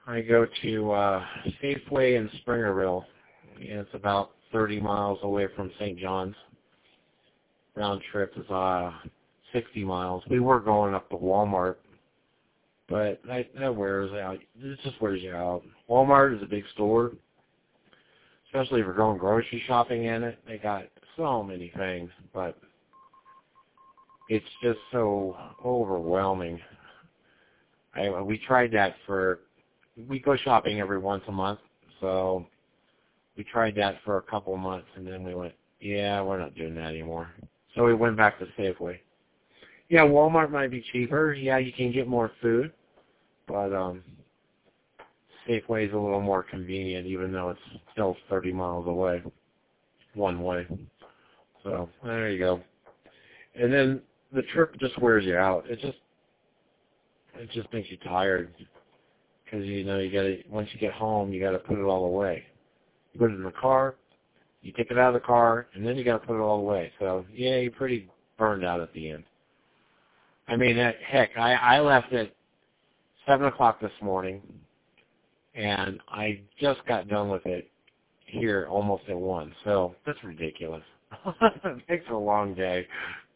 I go to Safeway in Springerville. Yeah, it's about 30 miles away from St. John's. Round trip is 60 miles. We were going up to Walmart, but that wears out. It just wears you out. Walmart is a big store, especially if you're going grocery shopping in it. They got so many things, but it's just so overwhelming. We tried that we go shopping every once a month, so we tried that for a couple of months, and then we went, yeah, we're not doing that anymore. So we went back to Safeway. Yeah, Walmart might be cheaper. Yeah, you can get more food, but Safeway is a little more convenient, even though it's still 30 miles away, one way. So there you go. And then the trip just wears you out. It just makes you tired because you gotta, once you get home, you gotta put it all away. You put it in the car, you take it out of the car, and then you gotta put it all away. So yeah, you're pretty burned out at the end. I mean, heck, I left at 7 o'clock this morning, and I just got done with it here almost at 1. So that's ridiculous. It makes a long day.